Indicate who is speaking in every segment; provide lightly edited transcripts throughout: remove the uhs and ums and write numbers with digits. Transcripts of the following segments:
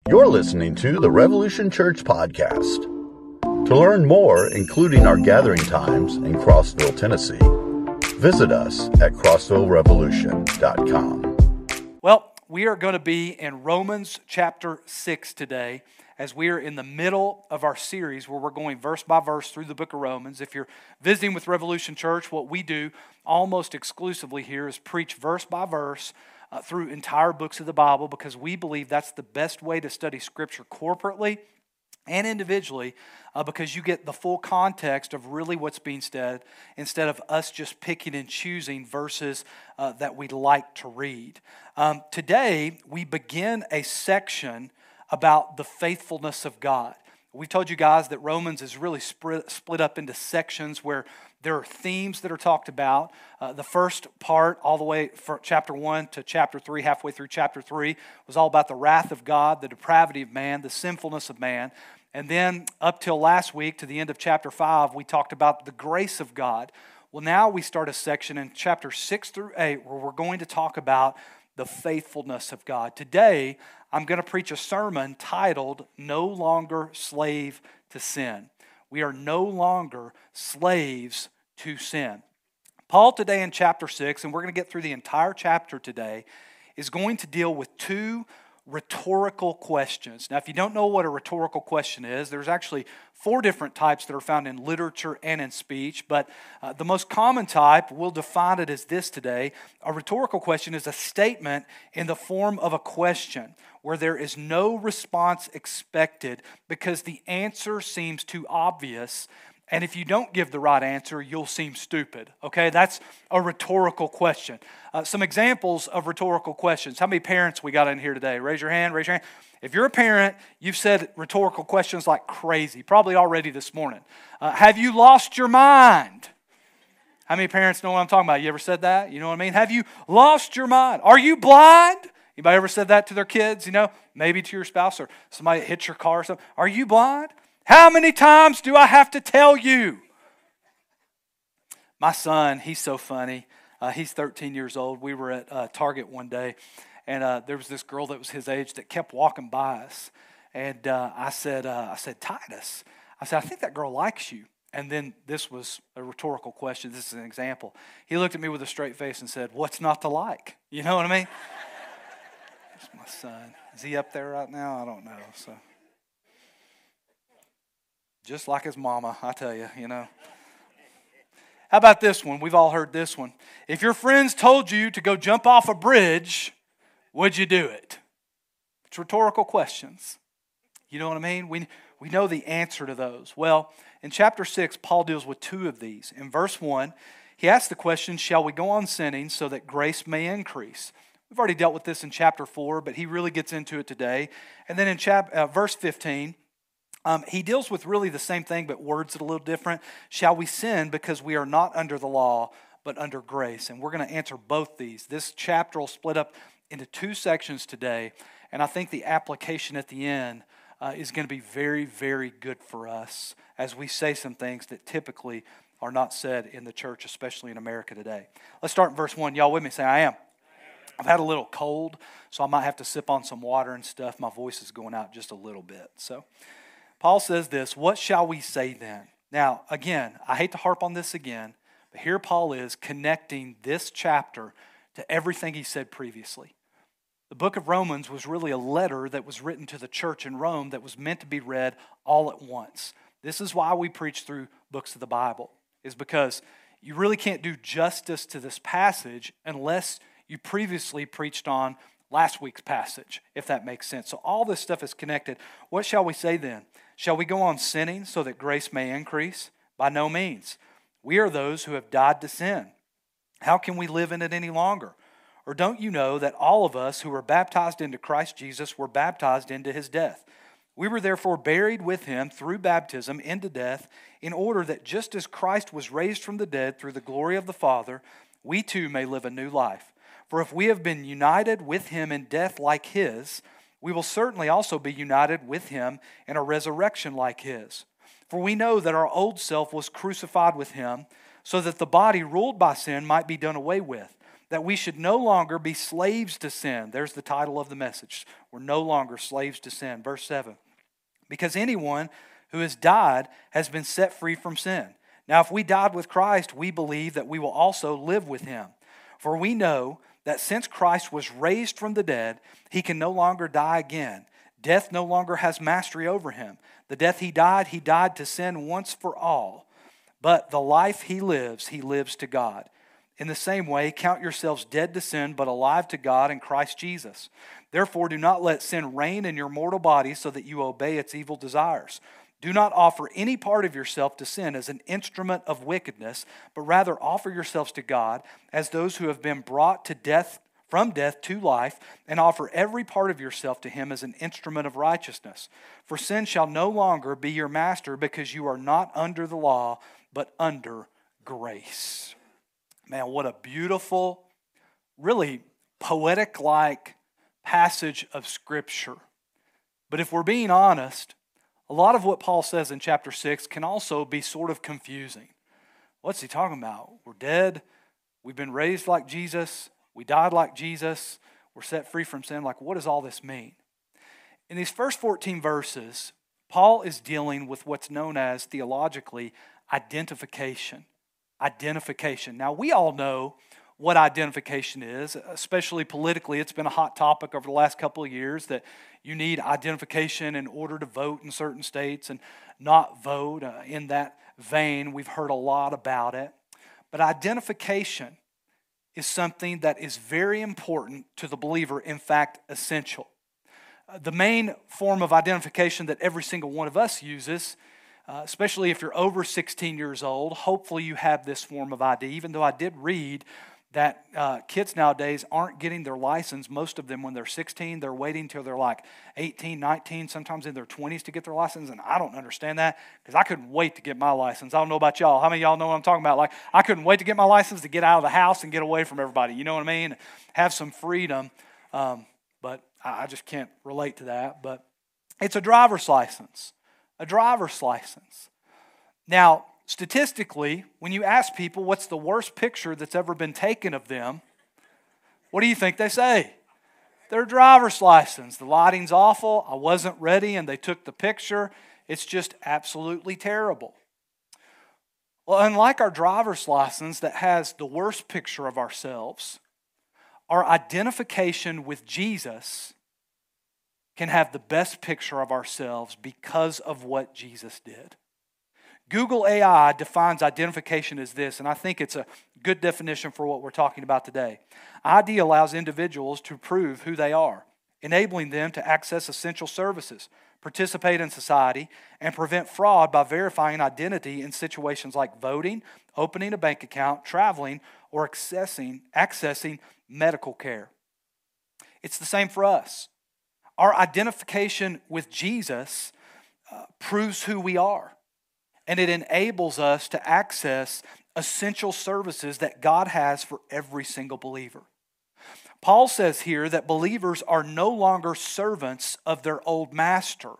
Speaker 1: You're listening to the Revolution Church Podcast. To learn more, including our gathering times in Crossville, Tennessee, visit us at crossvillerevolution.com.
Speaker 2: Well, we are going to be in Romans chapter 6 today, as we are in the middle of our series where we're going verse by verse through the book of Romans. If you're visiting with Revolution Church, what we do almost exclusively here is preach verse by verse through entire books of the Bible, because we believe that's the best way to study Scripture corporately and individually, because you get the full context of really what's being said instead of us just picking and choosing verses that we like to read. Today, we begin a section about the faithfulness of God. We told you guys that Romans is really split up into sections where there are themes that are talked about. The first part, all the way from chapter 1 to chapter 3, halfway through chapter 3, was all about the wrath of God, the depravity of man, the sinfulness of man. And then up till last week, to the end of chapter 5, we talked about the grace of God. Well, now we start a section in chapter 6 through 8 where we're going to talk about the faithfulness of God. Today, I'm going to preach a sermon titled, No Longer Slave to Sin. We are no longer slaves to sin. Paul today in chapter 6, and we're going to get through the entire chapter today, is going to deal with two rhetorical questions. Now, if you don't know what a rhetorical question is, there's actually 4 different types that are found in literature and in speech, but the most common type, we'll define it as this today. A rhetorical question is a statement in the form of a question where there is no response expected because the answer seems too obvious. And if you don't give the right answer, you'll seem stupid. Okay, that's a rhetorical question. Some examples of rhetorical questions. How many parents we got in here today? Raise your hand, raise your hand. If you're a parent, you've said rhetorical questions like crazy, probably already this morning. Have you lost your mind? How many parents know what I'm talking about? You ever said that? You know what I mean? Have you lost your mind? Are you blind? Anybody ever said that to their kids? You know, maybe to your spouse or somebody hit your car or something. Are you blind? How many times do I have to tell you? My son, he's so funny. He's 13 years old. We were at Target one day, and there was this girl that was his age that kept walking by us. And I said, Titus, I said, I think that girl likes you. And then this was a rhetorical question. This is an example. He looked at me with a straight face and said, what's not to like? You know what I mean? That's my son. Is he up there right now? I don't know. So, just like his mama, I tell you, you know. How about this one? We've all heard this one. If your friends told you to go jump off a bridge, would you do it? It's rhetorical questions. You know what I mean? We know the answer to those. Well, in chapter 6, Paul deals with 2 of these. In verse 1, he asks the question, shall we go on sinning so that grace may increase? We've already dealt with this in chapter 4, but he really gets into it today. And then in verse 15, he deals with really the same thing, but words it a little different. Shall we sin because we are not under the law, but under grace? And we're going to answer both these. This chapter will split up into 2 sections today, and I think the application at the end is going to be very, very good for us as we say some things that typically are not said in the church, especially in America today. Let's start in verse 1. Y'all with me? Say, I am. I've had a little cold, so I might have to sip on some water and stuff. My voice is going out just a little bit. So Paul says this, what shall we say then? Now, again, I hate to harp on this again, but here Paul is connecting this chapter to everything he said previously. The book of Romans was really a letter that was written to the church in Rome that was meant to be read all at once. This is why we preach through books of the Bible, is because you really can't do justice to this passage unless you previously preached on last week's passage, if that makes sense. So all this stuff is connected. What shall we say then? Shall we go on sinning so that grace may increase? By no means. We are those who have died to sin. How can we live in it any longer? Or don't you know that all of us who were baptized into Christ Jesus were baptized into his death? We were therefore buried with him through baptism into death, in order that just as Christ was raised from the dead through the glory of the Father, we too may live a new life. For if we have been united with him in death like his, we will certainly also be united with him in a resurrection like his. For we know that our old self was crucified with him, so that the body ruled by sin might be done away with, that we should no longer be slaves to sin. There's the title of the message. We're no longer slaves to sin. Verse 7. Because anyone who has died has been set free from sin. Now, if we died with Christ, we believe that we will also live with him. For we know that since Christ was raised from the dead, he can no longer die again. Death no longer has mastery over him. The death he died to sin once for all. But the life he lives to God. In the same way, count yourselves dead to sin, but alive to God in Christ Jesus. Therefore, do not let sin reign in your mortal body so that you obey its evil desires. Do not offer any part of yourself to sin as an instrument of wickedness, but rather offer yourselves to God as those who have been brought to death, from death to life, and offer every part of yourself to him as an instrument of righteousness. For sin shall no longer be your master, because you are not under the law, but under grace. Man, what a beautiful, really poetic-like passage of Scripture. But if we're being honest, a lot of what Paul says in chapter 6 can also be sort of confusing. What's he talking about? We're dead. We've been raised like Jesus. We died like Jesus. We're set free from sin. Like, what does all this mean? In these first 14 verses, Paul is dealing with what's known as, theologically, identification. Identification. Now, we all know what identification is, especially politically. It's been a hot topic over the last couple of years that you need identification in order to vote in certain states and not vote. In that vein, we've heard a lot about it. But identification is something that is very important to the believer, in fact, essential. The main form of identification that every single one of us uses, especially if you're over 16 years old, hopefully you have this form of ID, even though I did read that kids nowadays aren't getting their license, most of them, when they're 16. They're waiting till they're like 18, 19, sometimes in their 20s to get their license, and I don't understand that because I couldn't wait to get my license. I don't know about y'all. How many of y'all know what I'm talking about? Like, I couldn't wait to get my license to get out of the house and get away from everybody. You know what I mean? Have some freedom, but I just can't relate to that. But it's a driver's license. A driver's license. Now, statistically, when you ask people what's the worst picture that's ever been taken of them, what do you think they say? Their driver's license. The lighting's awful. I wasn't ready and they took the picture. It's just absolutely terrible. Well, unlike our driver's license that has the worst picture of ourselves, our identification with Jesus can have the best picture of ourselves because of what Jesus did. Google AI defines identification as this, and I think it's a good definition for what we're talking about today. ID allows individuals to prove who they are, enabling them to access essential services, participate in society, and prevent fraud by verifying identity in situations like voting, opening a bank account, traveling, or accessing medical care. It's the same for us. Our identification with Jesus proves who we are. And it enables us to access essential services that God has for every single believer. Paul says here that believers are no longer servants of their old master.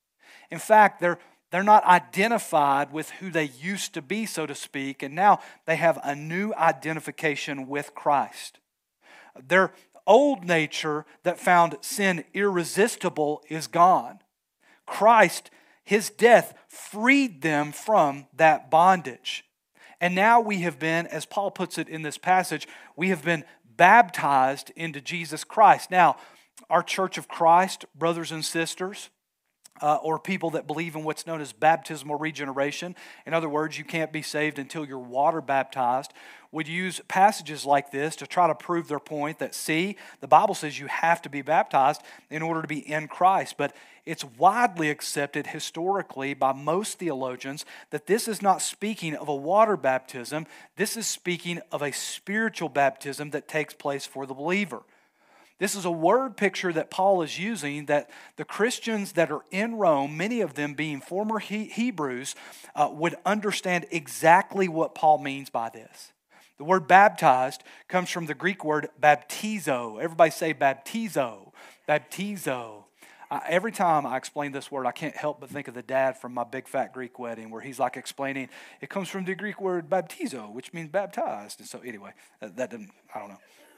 Speaker 2: In fact, they're not identified with who they used to be, so to speak, and now they have a new identification with Christ. Their old nature that found sin irresistible is gone. Christ, his death, freed them from that bondage. And now we have been, as Paul puts it in this passage, we have been baptized into Jesus Christ. Now, our Church of Christ, brothers and sisters, or people that believe in what's known as baptismal regeneration, in other words, you can't be saved until you're water baptized, would use passages like this to try to prove their point that, see, the Bible says you have to be baptized in order to be in Christ. But it's widely accepted historically by most theologians that this is not speaking of a water baptism. This is speaking of a spiritual baptism that takes place for the believer. This is a word picture that Paul is using that the Christians that are in Rome, many of them being former Hebrews, would understand exactly what Paul means by this. The word baptized comes from the Greek word baptizo. Everybody say baptizo. Baptizo. Every time I explain this word, I can't help but think of the dad from My Big Fat Greek Wedding, where he's like explaining, it comes from the Greek word baptizo, which means baptized. And so anyway, that didn't, I don't know.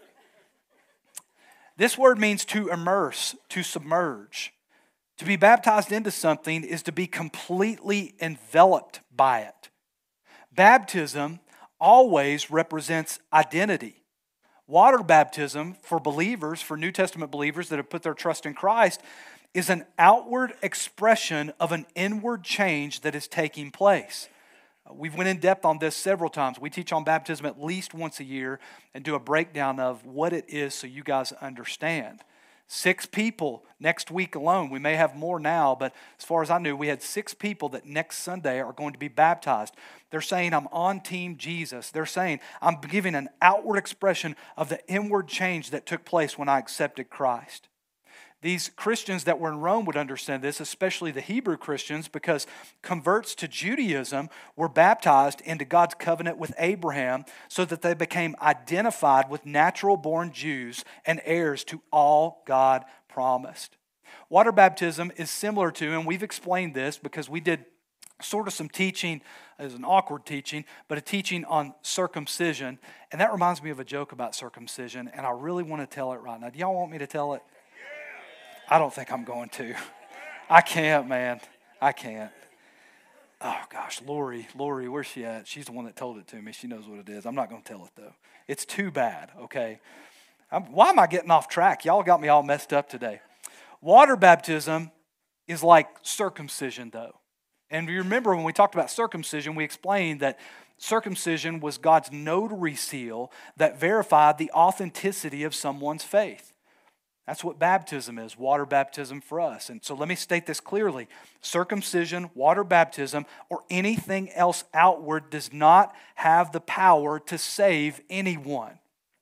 Speaker 2: This word means to immerse, to submerge. To be baptized into something is to be completely enveloped by it. Baptism always represents identity. Water baptism for believers, for New Testament believers that have put their trust in Christ, is an outward expression of an inward change that is taking place. We've went in depth on this several times. We teach on baptism at least once a year and do a breakdown of what it is so you guys understand. 6 people next week alone. We may have more now, but as far as I knew, we had 6 people that next Sunday are going to be baptized. They're saying, I'm on Team Jesus. They're saying, I'm giving an outward expression of the inward change that took place when I accepted Christ. These Christians that were in Rome would understand this, especially the Hebrew Christians, because converts to Judaism were baptized into God's covenant with Abraham so that they became identified with natural-born Jews and heirs to all God promised. Water baptism is similar to, and we've explained this because we did sort of some teaching, it was an awkward teaching, but a teaching on circumcision. And that reminds me of a joke about circumcision, and I really want to tell it right now. Do y'all want me to tell it? I don't think I'm going to. I can't, man. I can't. Oh, gosh, Lori, where's she at? She's the one that told it to me. She knows what it is. I'm not going to tell it, though. It's too bad, okay? Why am I getting off track? Y'all got me all messed up today. Water baptism is like circumcision, though. And you remember when we talked about circumcision, we explained that circumcision was God's notary seal that verified the authenticity of someone's faith. That's what baptism is, water baptism for us. And so let me state this clearly. Circumcision, water baptism, or anything else outward does not have the power to save anyone.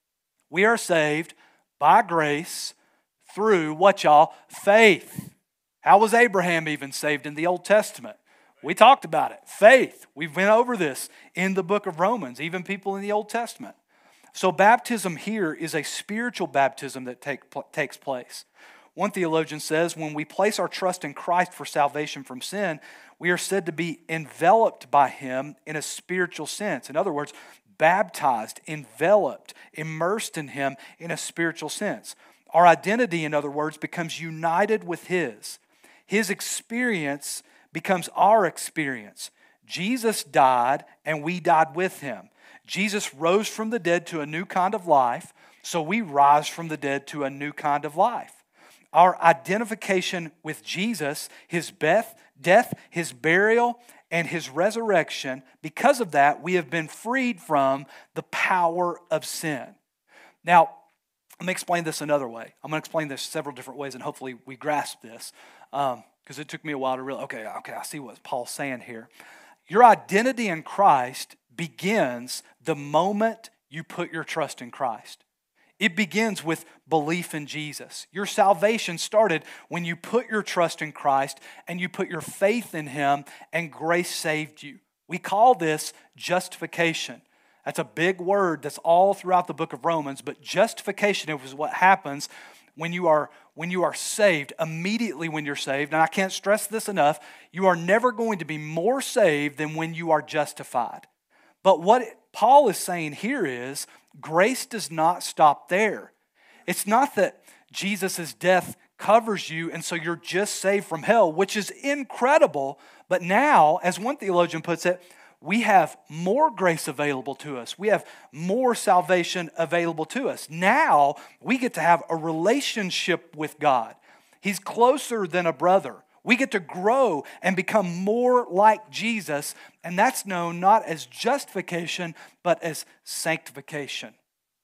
Speaker 2: We are saved by grace through what, y'all? Faith. How was Abraham even saved in the Old Testament? We talked about it. Faith. We've been over this in the book of Romans, even people in the Old Testament. So baptism here is a spiritual baptism that takes place. One theologian says, when we place our trust in Christ for salvation from sin, we are said to be enveloped by Him in a spiritual sense. In other words, baptized, enveloped, immersed in Him in a spiritual sense. Our identity, in other words, becomes united with His. His experience becomes our experience. Jesus died and we died with Him. Jesus rose from the dead to a new kind of life, so we rise from the dead to a new kind of life. Our identification with Jesus, His death, His burial, and His resurrection, because of that, we have been freed from the power of sin. Now, let me explain this another way. I'm going to explain this several different ways, and hopefully we grasp this, because it took me a while to realize, okay, I see what Paul's saying here. Your identity in Christ begins the moment you put your trust in Christ. It begins with belief in Jesus. Your salvation started when you put your trust in Christ and you put your faith in Him and grace saved you. We call this justification. That's a big word that's all throughout the book of Romans, but justification is what happens when you are saved, immediately when you're saved. And I can't stress this enough, you are never going to be more saved than when you are justified. But what Paul is saying here is, grace does not stop there. It's not that Jesus' death covers you and so you're just saved from hell, which is incredible. But now, as one theologian puts it, we have more grace available to us. We have more salvation available to us. Now, we get to have a relationship with God. He's closer than a brother. We get to grow and become more like Jesus, and that's known not as justification, but as sanctification.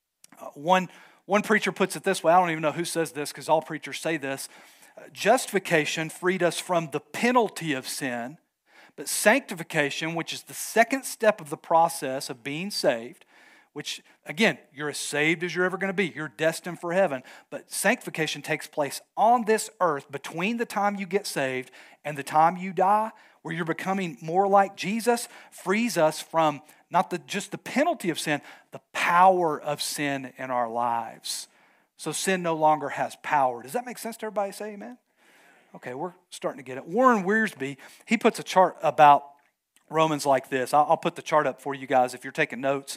Speaker 2: One preacher puts it this way. I don't even know who says this because all preachers say this. Justification freed us from the penalty of sin, but sanctification, which is the second step of the process of being saved, which, again, you're as saved as you're ever going to be. You're destined for heaven. But sanctification takes place on this earth between the time you get saved and the time you die, where you're becoming more like Jesus, frees us from not just the penalty of sin, the power of sin in our lives. So sin no longer has power. Does that make sense to everybody? Say amen? Okay, we're starting to get it. Warren Wiersbe, he puts a chart about Romans like this. I'll put the chart up for you guys if you're taking notes.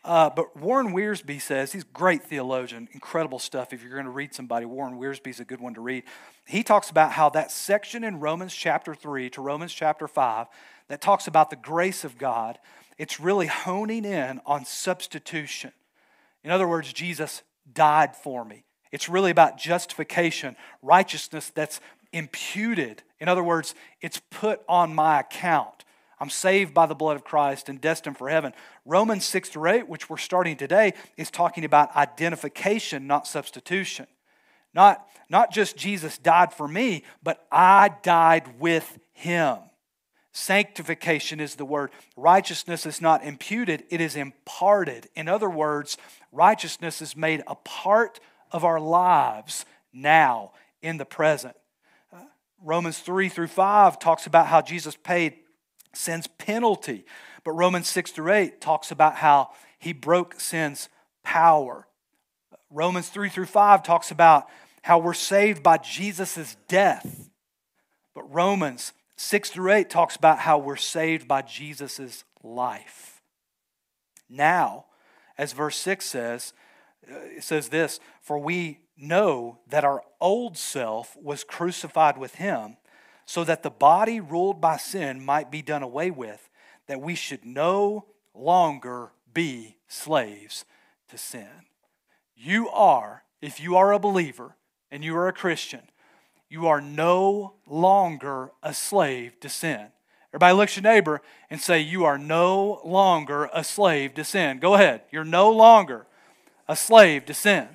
Speaker 2: But Warren Wiersbe says, he's a great theologian, incredible stuff. If you're going to read somebody, Warren Wiersbe's a good one to read. He talks about how that section in Romans chapter 3 to Romans chapter 5 that talks about the grace of God, it's really honing in on substitution. In other words, Jesus died for me. It's really about justification, righteousness that's imputed. In other words, it's put on my account. I'm saved by the blood of Christ and destined for heaven. Romans 6-8, which we're starting today, is talking about identification, not substitution. Not just Jesus died for me, but I died with Him. Sanctification is the word. Righteousness is not imputed, it is imparted. In other words, righteousness is made a part of our lives now, in the present. Romans 3-5 talks about how Jesus paid sin's penalty. But Romans 6-8 talks about how He broke sin's power. Romans 3-5 talks about how we're saved by Jesus' death. But Romans 6-8 talks about how we're saved by Jesus' life. Now, as verse 6 says, it says this, "For we know that our old self was crucified with Him, so that the body ruled by sin might be done away with, that we should no longer be slaves to sin." You are, if you are a believer and you are a Christian, you are no longer a slave to sin. Everybody look at your neighbor and say, you are no longer a slave to sin. Go ahead. You're no longer a slave to sin.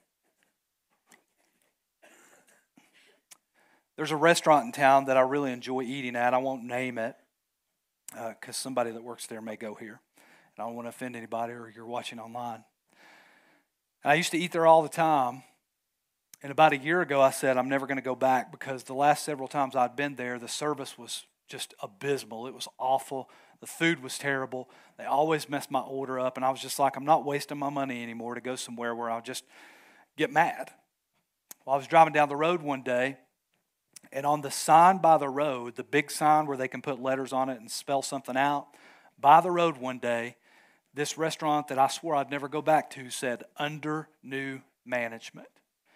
Speaker 2: There's a restaurant in town that I really enjoy eating at. I won't name it because somebody that works there may go here. And I don't want to offend anybody, or you're watching online. And I used to eat there all the time. And about a year ago, I said, I'm never going to go back because the last several times I'd been there, the service was just abysmal. It was awful. The food was terrible. They always messed my order up. And I was just like, I'm not wasting my money anymore to go somewhere where I'll just get mad. Well, I was driving down the road one day, and on the sign by the road, the big sign where they can put letters on it and spell something out, by the road one day, this restaurant that I swore I'd never go back to said, "Under new management."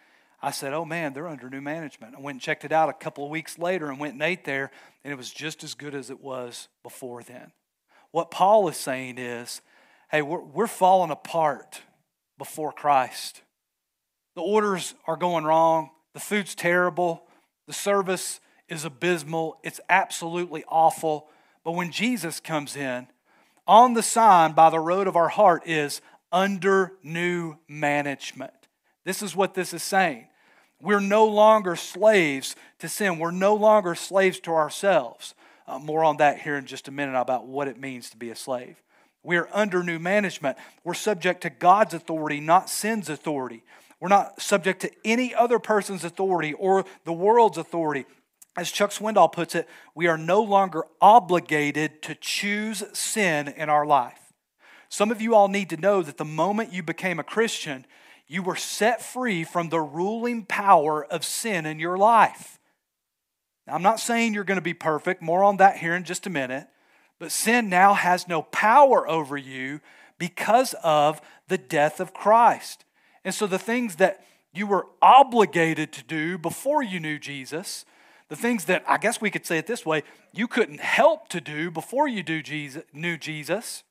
Speaker 2: I said, oh man, they're under new management. I went and checked it out a couple of weeks later and went and ate there, and it was just as good as it was before then. What Paul is saying is, hey, we're falling apart before Christ. The orders are going wrong. The food's terrible. The service is abysmal. It's absolutely awful. But when Jesus comes in, on the sign by the road of our heart is under new management. This is what this is saying. We're no longer slaves to sin. We're no longer slaves to ourselves. More on that here in just a minute about what it means to be a slave. We're under new management. We're subject to God's authority, not sin's authority. We're not subject to any other person's authority or the world's authority. As Chuck Swindoll puts it, we are no longer obligated to choose sin in our life. Some of you all need to know that the moment you became a Christian, you were set free from the ruling power of sin in your life. Now, I'm not saying you're going to be perfect. More on that here in just a minute. But sin now has no power over you because of the death of Christ. And so the things that you were obligated to do before you knew Jesus, the things that, I guess we could say it this way, you couldn't help to do before you knew Jesus,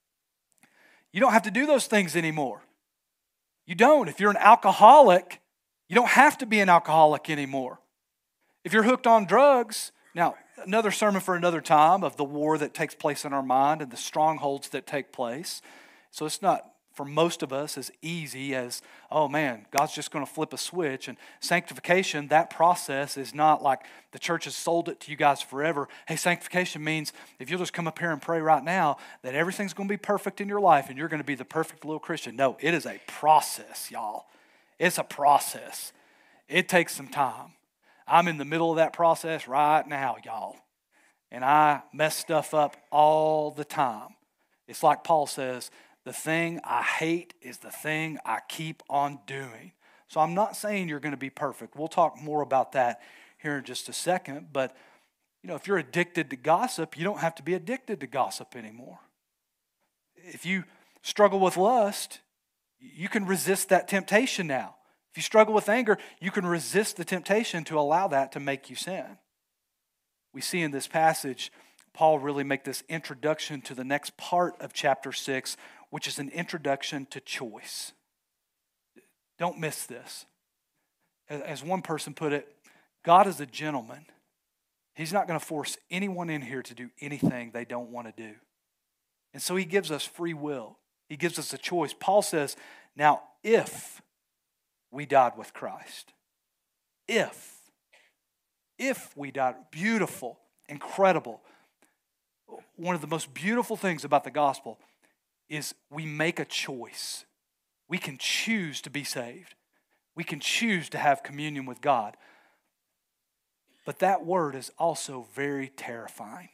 Speaker 2: you don't have to do those things anymore. You don't. If you're an alcoholic, you don't have to be an alcoholic anymore. If you're hooked on drugs, now another sermon for another time of the war that takes place in our mind and the strongholds that take place. So it's not, for most of us, as easy as, oh man, God's just going to flip a switch. And sanctification, that process is not like the church has sold it to you guys forever. Hey, sanctification means if you'll just come up here and pray right now, that everything's going to be perfect in your life and you're going to be the perfect little Christian. No, it is a process, y'all. It's a process. It takes some time. I'm in the middle of that process right now, y'all. And I mess stuff up all the time. It's like Paul says, the thing I hate is the thing I keep on doing. So I'm not saying you're going to be perfect. We'll talk more about that here in just a second. But, if you're addicted to gossip, you don't have to be addicted to gossip anymore. If you struggle with lust, you can resist that temptation now. If you struggle with anger, you can resist the temptation to allow that to make you sin. We see in this passage, Paul really make this introduction to the next part of chapter 6, which is an introduction to choice. Don't miss this. As one person put it, God is a gentleman. He's not going to force anyone in here to do anything they don't want to do. And so he gives us free will. He gives us a choice. Paul says, now if we died with Christ, if we died, beautiful, incredible. One of the most beautiful things about the gospel is we make a choice. We can choose to be saved. We can choose to have communion with God. But that word is also very terrifying.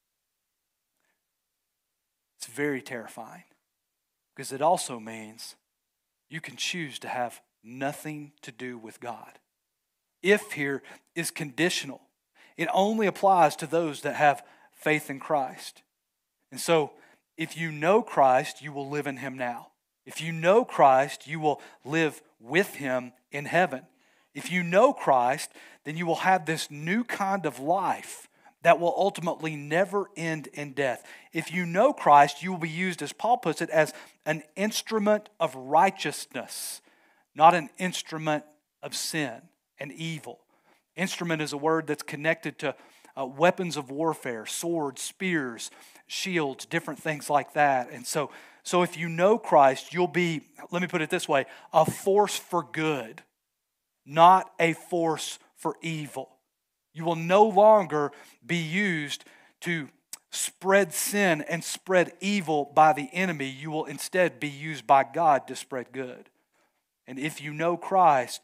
Speaker 2: It's very terrifying because it also means you can choose to have nothing to do with God. If here is conditional. It only applies to those that have faith in Christ. And so, if you know Christ, you will live in Him now. If you know Christ, you will live with Him in heaven. If you know Christ, then you will have this new kind of life that will ultimately never end in death. If you know Christ, you will be used, as Paul puts it, as an instrument of righteousness, not an instrument of sin and evil. Instrument is a word that's connected to weapons of warfare, swords, spears, shields, different things like that. And so if you know Christ, you'll be, let me put it this way, a force for good, not a force for evil. You will no longer be used to spread sin and spread evil by the enemy. You will instead be used by God to spread good. And if you know Christ,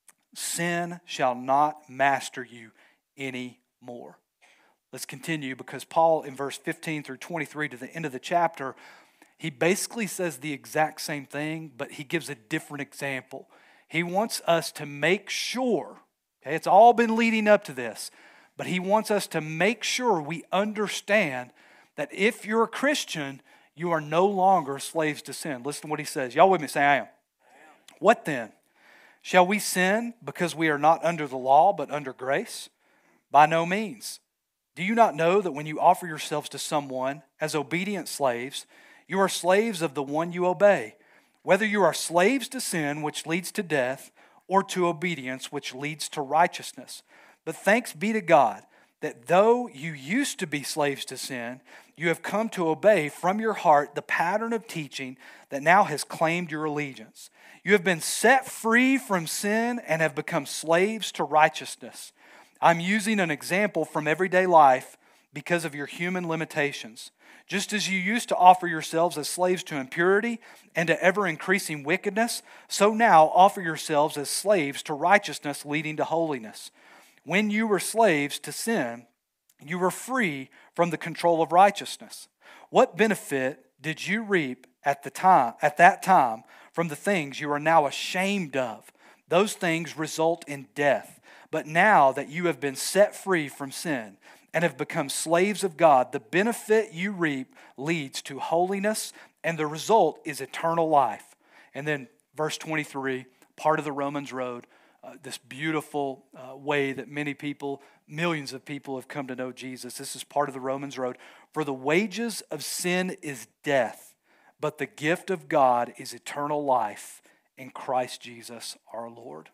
Speaker 2: sin shall not master you anymore. Let's continue, because Paul in verse 15 through 23 to the end of the chapter, he basically says the exact same thing, but he gives a different example. He wants us to make sure, okay, it's all been leading up to this, but he wants us to make sure we understand that if you're a Christian, you are no longer slaves to sin. Listen to what he says. Y'all with me? Say, I am. What then? Shall we sin because we are not under the law but under grace? By no means. Do you not know that when you offer yourselves to someone as obedient slaves, you are slaves of the one you obey, whether you are slaves to sin, which leads to death, or to obedience, which leads to righteousness? But thanks be to God that though you used to be slaves to sin, you have come to obey from your heart the pattern of teaching that now has claimed your allegiance. You have been set free from sin and have become slaves to righteousness. I'm using an example from everyday life because of your human limitations. Just as you used to offer yourselves as slaves to impurity and to ever-increasing wickedness, so now offer yourselves as slaves to righteousness leading to holiness. When you were slaves to sin, you were free from the control of righteousness. What benefit did you reap at that time from the things you are now ashamed of? Those things result in death. But now that you have been set free from sin and have become slaves of God, the benefit you reap leads to holiness, and the result is eternal life. And then verse 23, part of the Romans road, this beautiful way that many people, millions of people have come to know Jesus. This is part of the Romans road. For the wages of sin is death, but the gift of God is eternal life in Christ Jesus our Lord.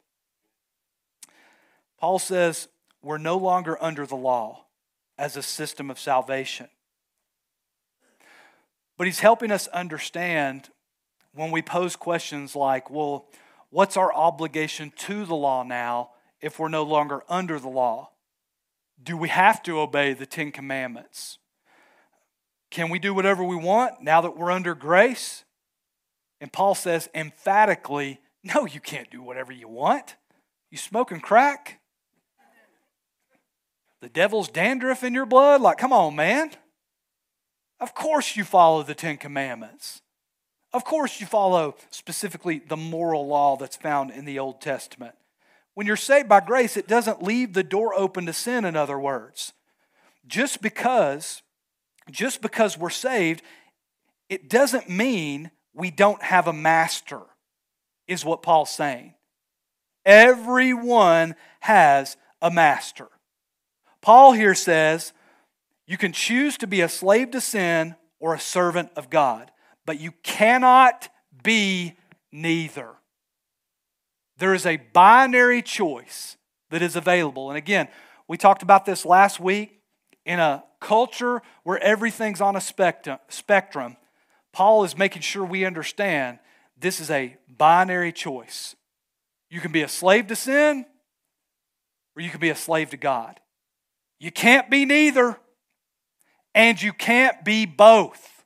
Speaker 2: Paul says we're no longer under the law as a system of salvation. But he's helping us understand when we pose questions like, well, what's our obligation to the law now if we're no longer under the law? Do we have to obey the 10 Commandments? Can we do whatever we want now that we're under grace? And Paul says emphatically, no, you can't do whatever you want. You smoking crack? The devil's dandruff in your blood? Like, come on, man. Of course you follow the 10 Commandments. Of course you follow specifically the moral law that's found in the Old Testament. When you're saved by grace, it doesn't leave the door open to sin, in other words. Just because we're saved, it doesn't mean we don't have a master, is what Paul's saying. Everyone has a master. Paul here says, you can choose to be a slave to sin or a servant of God, but you cannot be neither. There is a binary choice that is available. And again, we talked about this last week. In a culture where everything's on a spectrum, Paul is making sure we understand this is a binary choice. You can be a slave to sin, or you can be a slave to God. You can't be neither, and you can't be both.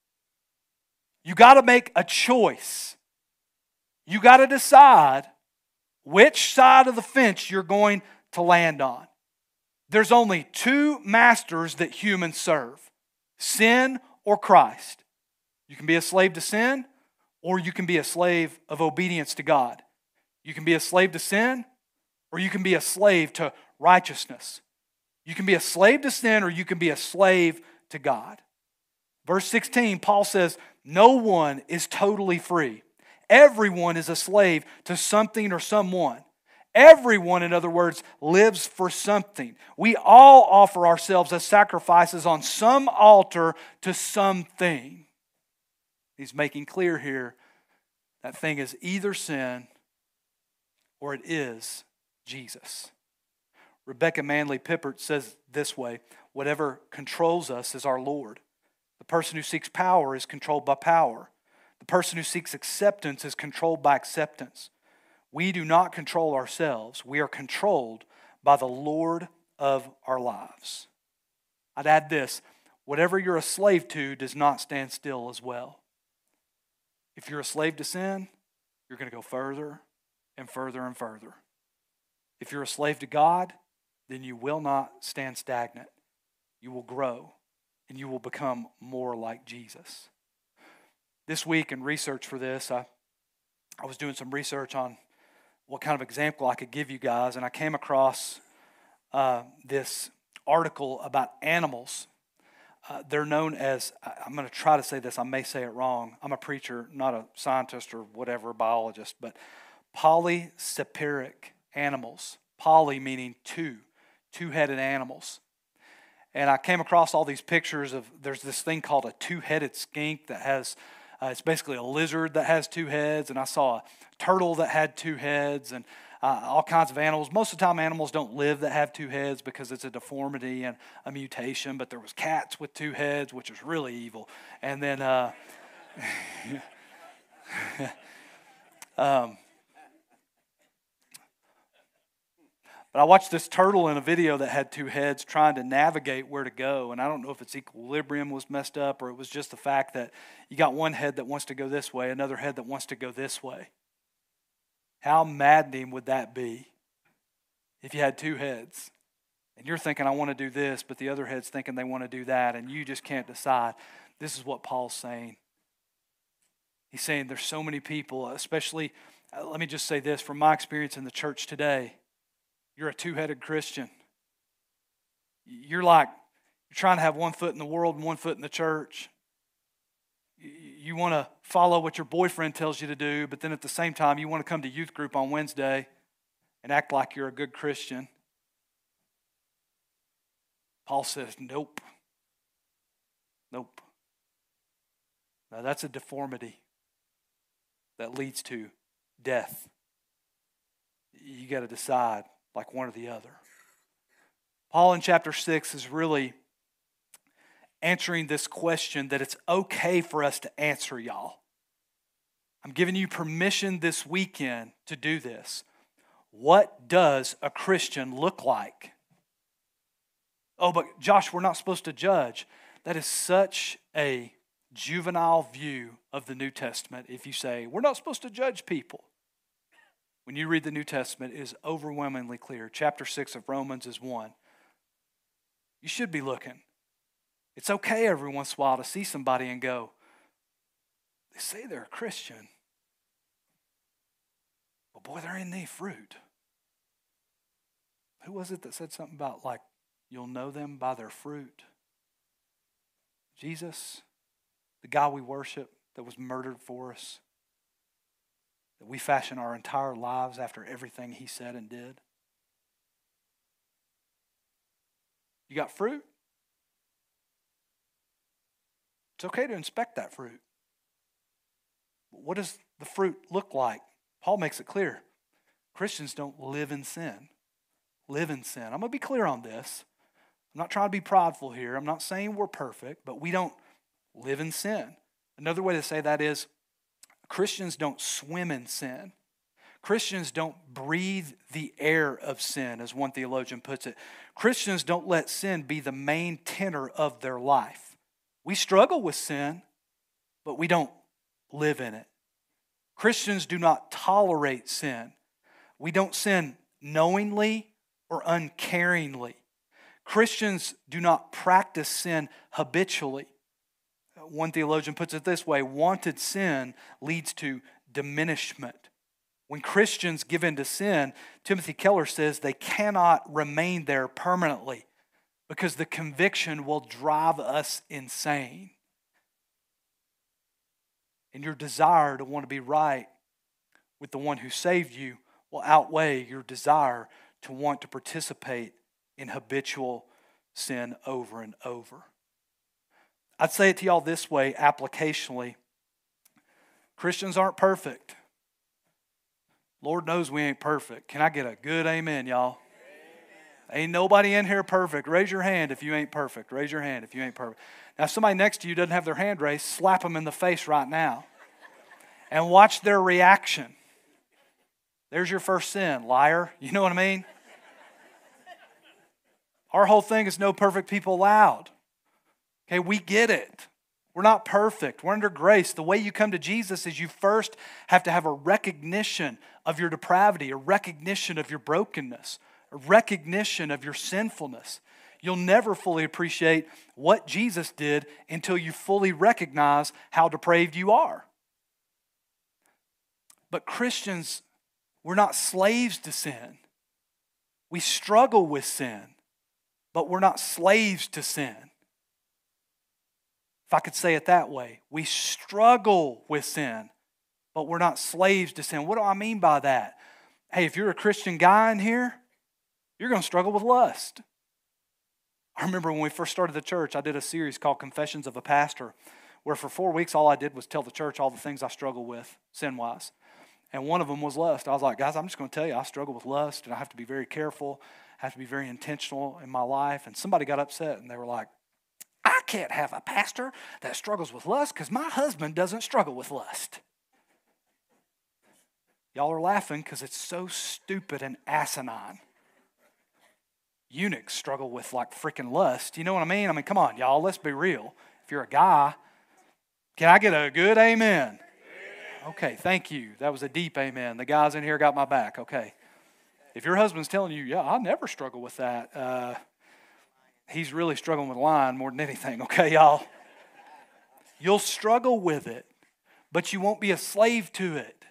Speaker 2: You got to make a choice. You got to decide which side of the fence you're going to land on. There's only two masters that humans serve: sin or Christ. You can be a slave to sin, or you can be a slave of obedience to God. You can be a slave to sin, or you can be a slave to righteousness. You can be a slave to sin, or you can be a slave to God. Verse 16, Paul says, no one is totally free. Everyone is a slave to something or someone. Everyone, in other words, lives for something. We all offer ourselves as sacrifices on some altar to something. He's making clear here that thing is either sin or it is Jesus. Rebecca Manley Pippert says this way: whatever controls us is our Lord. The person who seeks power is controlled by power. The person who seeks acceptance is controlled by acceptance. We do not control ourselves. We are controlled by the Lord of our lives. I'd add this: whatever you're a slave to does not stand still as well. If you're a slave to sin, you're going to go further and further and further. If you're a slave to God, then you will not stand stagnant. You will grow and you will become more like Jesus. This week in research for this, I was doing some research on what kind of example I could give you guys, and I came across this article about animals. They're known as, I'm going to try to say this, I may say it wrong. I'm a preacher, not a scientist or whatever, biologist, but polyceparic animals. Poly meaning two-headed animals. And I came across all these pictures of, there's this thing called a two-headed skink that has, it's basically a lizard that has two heads, and I saw a turtle that had two heads, and all kinds of animals. Most of the time animals don't live that have two heads because it's a deformity and a mutation, but there was cats with two heads, which is really evil. And then but I watched this turtle in a video that had two heads trying to navigate where to go, and I don't know if its equilibrium was messed up or it was just the fact that you got one head that wants to go this way, another head that wants to go this way. How maddening would that be if you had two heads and you're thinking, I want to do this, but the other head's thinking they want to do that, and you just can't decide? This is what Paul's saying. He's saying there's so many people, especially, let me just say this, from my experience in the church today, you're a two-headed Christian. You're trying to have one foot in the world and one foot in the church. You want to follow what your boyfriend tells you to do, but then at the same time, you want to come to youth group on Wednesday and act like you're a good Christian. Paul says, nope. Nope. Now that's a deformity that leads to death. You got to decide like one or the other. Paul in chapter 6 is really answering this question that it's okay for us to answer, y'all. I'm giving you permission this weekend to do this. What does a Christian look like? Oh, but Josh, we're not supposed to judge. That is such a juvenile view of the New Testament if you say, we're not supposed to judge people. When you read the New Testament, it is overwhelmingly clear. Chapter 6 of Romans is one. You should be looking. It's okay every once in a while to see somebody and go, they say they're a Christian, but boy, they're in need fruit. Who was it that said something about like, you'll know them by their fruit? Jesus, the God we worship, that was murdered for us, that we fashion our entire lives after everything he said and did. You got fruit? It's okay to inspect that fruit. But what does the fruit look like? Paul makes it clear. Christians don't live in sin. Live in sin. I'm going to be clear on this. I'm not trying to be prideful here. I'm not saying we're perfect, but we don't live in sin. Another way to say that is Christians don't swim in sin. Christians don't breathe the air of sin, as one theologian puts it. Christians don't let sin be the main tenor of their life. We struggle with sin, but we don't live in it. Christians do not tolerate sin. We don't sin knowingly or uncaringly. Christians do not practice sin habitually. One theologian puts it this way: wanted sin leads to diminishment. When Christians give in to sin, Timothy Keller says they cannot remain there permanently because the conviction will drive us insane. And your desire to want to be right with the one who saved you will outweigh your desire to want to participate in habitual sin over and over. I'd say it to y'all this way, applicationally. Christians aren't perfect. Lord knows we ain't perfect. Can I get a good amen, y'all? Amen. Ain't nobody in here perfect. Raise your hand if you ain't perfect. Raise your hand if you ain't perfect. Now, if somebody next to you doesn't have their hand raised, slap them in the face right now. And watch their reaction. There's your first sin, liar. You know what I mean? Our whole thing is no perfect people allowed. Okay, we get it. We're not perfect. We're under grace. The way you come to Jesus is you first have to have a recognition of your depravity, a recognition of your brokenness, a recognition of your sinfulness. You'll never fully appreciate what Jesus did until you fully recognize how depraved you are. But Christians, we're not slaves to sin. We struggle with sin, but we're not slaves to sin. If I could say it that way, we struggle with sin, but we're not slaves to sin. What do I mean by that? Hey, if you're a Christian guy in here, you're going to struggle with lust. I remember when we first started the church, I did a series called Confessions of a Pastor, where for 4 weeks all I did was tell the church all the things I struggle with sin-wise. And one of them was lust. I was like, guys, I'm just going to tell you, I struggle with lust, and I have to be very careful. I have to be very intentional in my life. And somebody got upset, and they were like, I can't have a pastor that struggles with lust because my husband doesn't struggle with lust. Y'all are laughing because it's so stupid and asinine. Eunuchs struggle with like freaking lust. You know what I mean? I mean, come on, y'all, let's be real. If you're a guy, can I get a good amen? Okay, thank you. That was a deep amen. The guys in here got my back. Okay. If your husband's telling you, yeah, I never struggle with that, he's really struggling with lying more than anything, okay, y'all? You'll struggle with it, but you won't be a slave to it.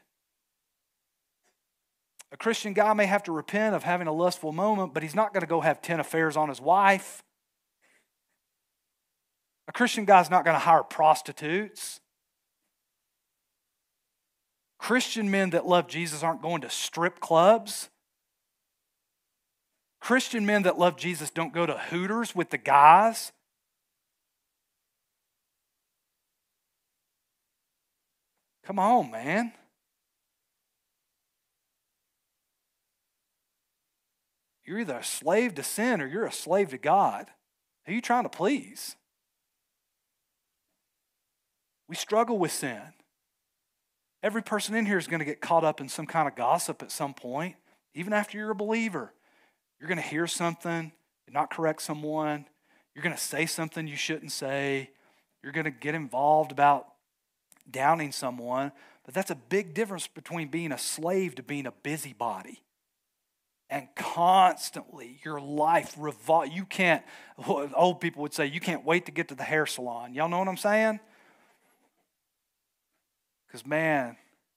Speaker 2: A Christian guy may have to repent of having a lustful moment, but he's not going to go have 10 affairs on his wife. A Christian guy's not going to hire prostitutes. Christian men that love Jesus aren't going to strip clubs. Christian men that love Jesus don't go to Hooters with the guys. Come on, man. You're either a slave to sin or you're a slave to God. Who are you trying to please? We struggle with sin. Every person in here is going to get caught up in some kind of gossip at some point, even after you're a believer. You're going to hear something and not correct someone. You're going to say something you shouldn't say. You're going to get involved about downing someone. But that's a big difference between being a slave to being a busybody. And constantly your life revolves. You can't, old people would say, you can't wait to get to the hair salon. Y'all know what I'm saying? Because, man,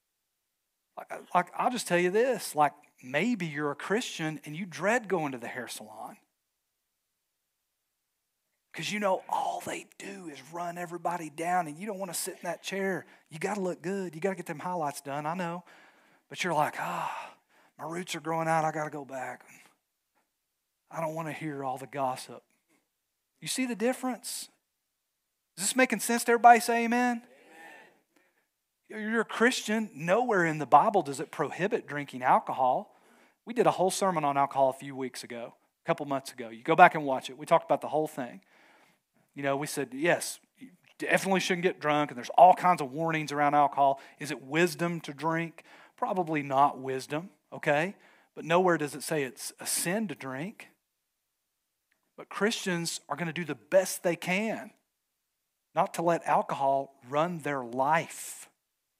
Speaker 2: I'll just tell you this. Like, maybe you're a Christian and you dread going to the hair salon. Because you know all they do is run everybody down, and you don't want to sit in that chair. You got to look good. You got to get them highlights done, I know. But you're like, my roots are growing out. I got to go back. I don't want to hear all the gossip. You see the difference? Is this making sense to everybody? Say amen. You're a Christian. Nowhere in the Bible does it prohibit drinking alcohol. We did a whole sermon on alcohol a few weeks ago, a couple months ago. You go back and watch it. We talked about the whole thing. You know, we said, yes, you definitely shouldn't get drunk, and there's all kinds of warnings around alcohol. Is it wisdom to drink? Probably not wisdom, okay? But nowhere does it say it's a sin to drink. But Christians are going to do the best they can not to let alcohol run their life.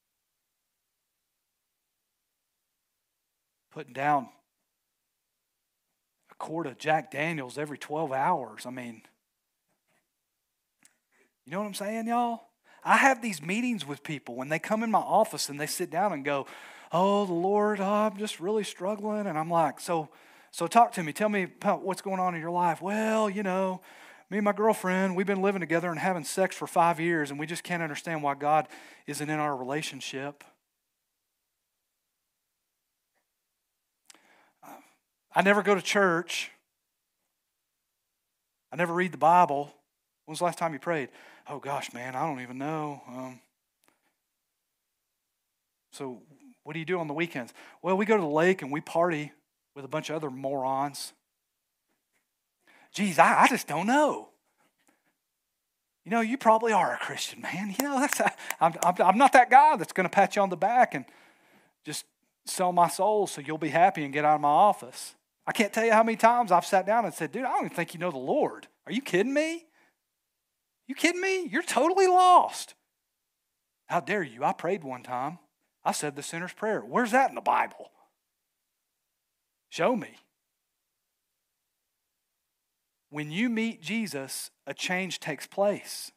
Speaker 2: Putting down a quart of Jack Daniels every 12 hours. I mean, you know what I'm saying, y'all? I have these meetings with people when they come in my office and they sit down and go, oh, the Lord, I'm just really struggling. And I'm like, so talk to me. Tell me about what's going on in your life. Well, you know, me and my girlfriend, we've been living together and having sex for 5 years, and we just can't understand why God isn't in our relationship. I never go to church. I never read the Bible. When was the last time you prayed? Oh, gosh, man, I don't even know. So what do you do on the weekends? Well, we go to the lake and we party with a bunch of other morons. Geez, I just don't know. You know, you probably are a Christian, man. You know, I'm not that guy that's going to pat you on the back and just sell my soul so you'll be happy and get out of my office. I can't tell you how many times I've sat down and said, dude, I don't even think you know the Lord. Are you kidding me? You kidding me? You're totally lost. How dare you? I prayed one time. I said the sinner's prayer. Where's that in the Bible? Show me. When you meet Jesus, a change takes place.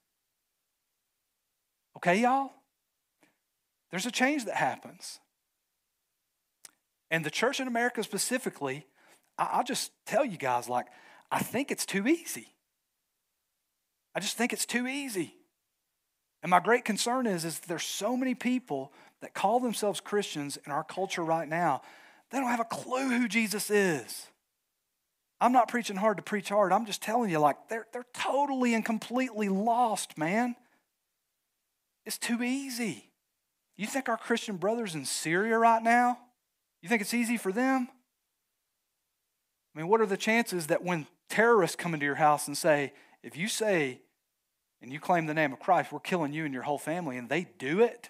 Speaker 2: Okay, y'all? There's a change that happens. And the church in America specifically, I'll just tell you guys, like, I think it's too easy. I just think it's too easy. And my great concern is there's so many people that call themselves Christians in our culture right now, they don't have a clue who Jesus is. I'm not preaching hard to preach hard. I'm just telling you, like, they're totally and completely lost, man. It's too easy. You think our Christian brothers in Syria right now, you think it's easy for them? I mean, what are the chances that when terrorists come into your house and say, if you say and you claim the name of Christ, we're killing you and your whole family, and they do it?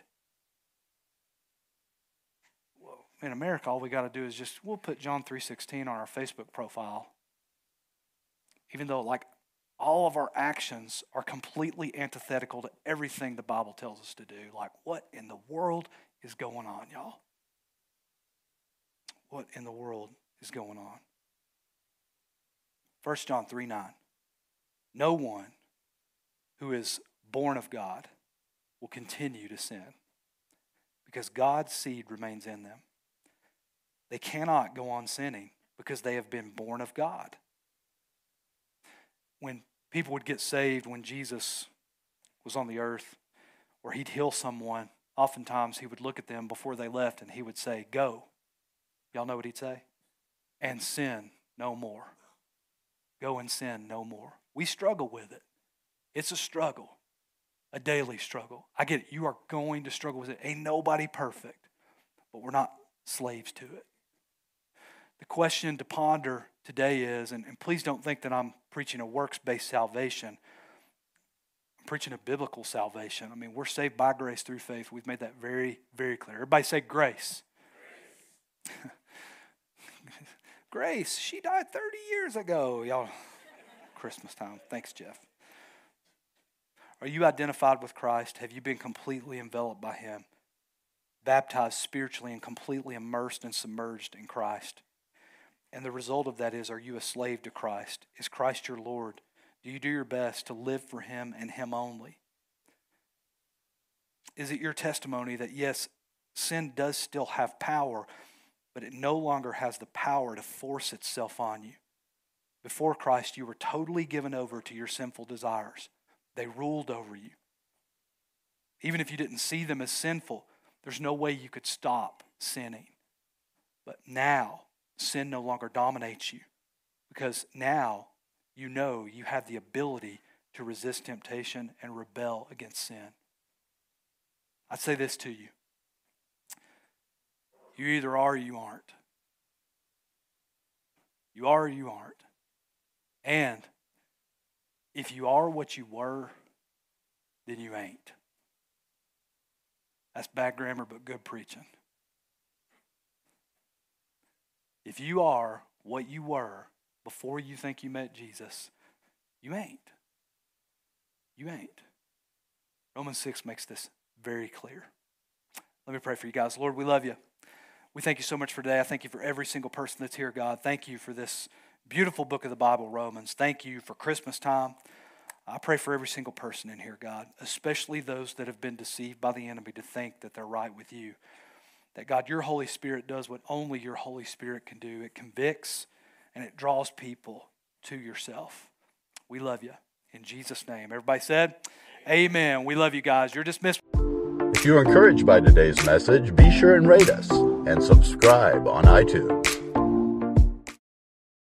Speaker 2: Well, in America, all we got to do is we'll put John 3:16 on our Facebook profile. Even though, like, all of our actions are completely antithetical to everything the Bible tells us to do. Like, what in the world is going on, y'all? What in the world is going on? 1 John 3:9. No one who is born of God will continue to sin because God's seed remains in them. They cannot go on sinning because they have been born of God. When people would get saved when Jesus was on the earth, or he'd heal someone, oftentimes he would look at them before they left and he would say, go. Y'all know what he'd say? And sin no more. Go and sin no more. We struggle with it. It's a struggle, a daily struggle. I get it. You are going to struggle with it. Ain't nobody perfect, but we're not slaves to it. The question to ponder today is, and please don't think that I'm preaching a works-based salvation. I'm preaching a biblical salvation. I mean, we're saved by grace through faith. We've made that very, very clear. Everybody say grace. Grace, she died 30 years ago. Y'all, Christmas time. Thanks, Jeff. Are you identified with Christ? Have you been completely enveloped by him? Baptized spiritually and completely immersed and submerged in Christ? And the result of that is, are you a slave to Christ? Is Christ your Lord? Do you do your best to live for him and him only? Is it your testimony that, yes, sin does still have power, but it no longer has the power to force itself on you? Before Christ, you were totally given over to your sinful desires. They ruled over you. Even if you didn't see them as sinful, there's no way you could stop sinning. But now, sin no longer dominates you, because now you know you have the ability to resist temptation and rebel against sin. I'd say this to you. You either are or you aren't. You are or you aren't. And if you are what you were, then you ain't. That's bad grammar, but good preaching. If you are what you were before you think you met Jesus, you ain't. You ain't. Romans 6 makes this very clear. Let me pray for you guys. Lord, we love you. We thank you so much for today. I thank you for every single person that's here, God. Thank you for this beautiful book of the Bible, Romans. Thank you for Christmas time. I pray for every single person in here, God, especially those that have been deceived by the enemy to think that they're right with you. That, God, your Holy Spirit does what only your Holy Spirit can do. It convicts and it draws people to yourself. We love you. In Jesus' name. Everybody said, amen. We love you guys. You're dismissed.
Speaker 1: If you were encouraged by today's message, be sure and rate us and subscribe on iTunes.